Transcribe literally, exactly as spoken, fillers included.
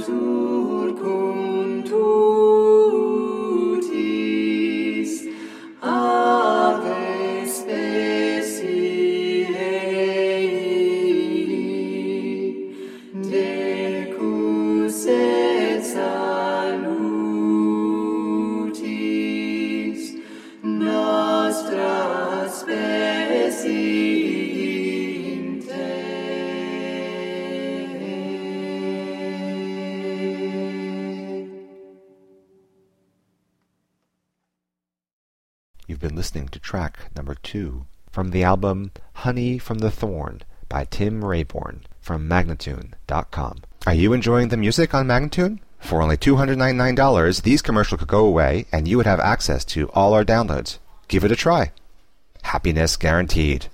You've been listening to track number two from the album Honey from the Thorn by Tim Rayborn from Magnatune dot com. Are you enjoying the music on Magnatune? For only two hundred ninety-nine dollars, these commercials could go away and you would have access to all our downloads. Give it a try. Happiness guaranteed.